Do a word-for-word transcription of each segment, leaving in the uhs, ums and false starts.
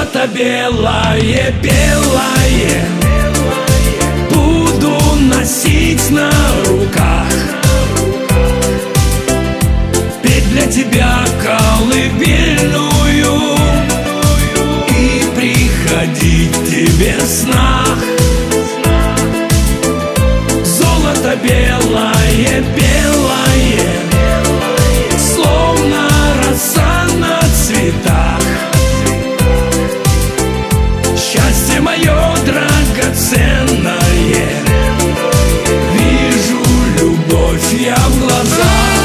Золото белое, белое буду носить на руках, петь для тебя колыбельную и приходить к тебе в снах. Золото белое, белое, словно роса на цветах. Счастье мое драгоценное, вижу любовь я в глазах.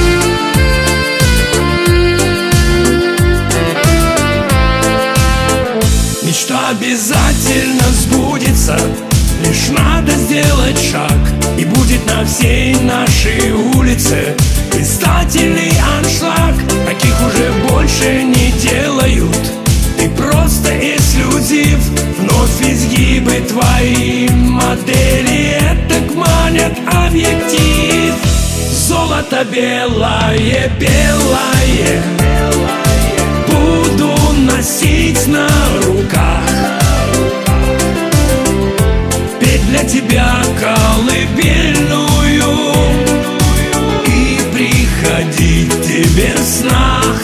Мечта обязательно сбудется, лишь надо сделать шаг, и будет на всей нашей улице блистательный аншлаг. Таких уже больше не делают, ты просто эксклюзив. Вновь изгибы твои модели этак манят объектив. Золото белое, белое буду носить на руках, петь для тебя колыбельную и приходить к тебе в снах.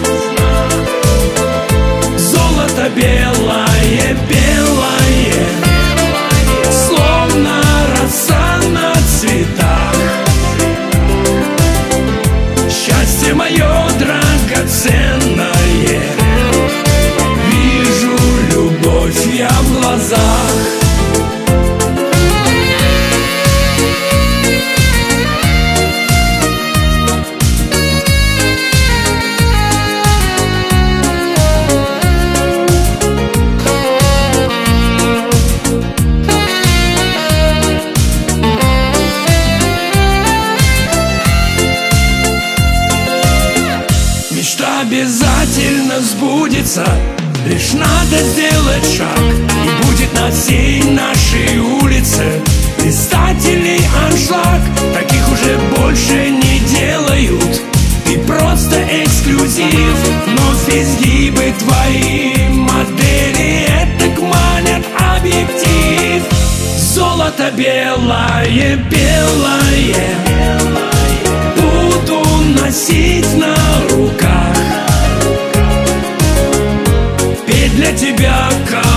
Золото белое, белое, словно роса на цветах. Счастье мое драгоценное, вижу любовь я в глазах. Мечта обязательно сбудется, лишь надо сделать шаг, и будет на всей нашей улице блистательный аншлаг. Таких уже больше не делают, ты просто эксклюзив. Вновь изгибы твои модели этак манят объектив. Золото белое, белое буду носить на руках, петь для тебя как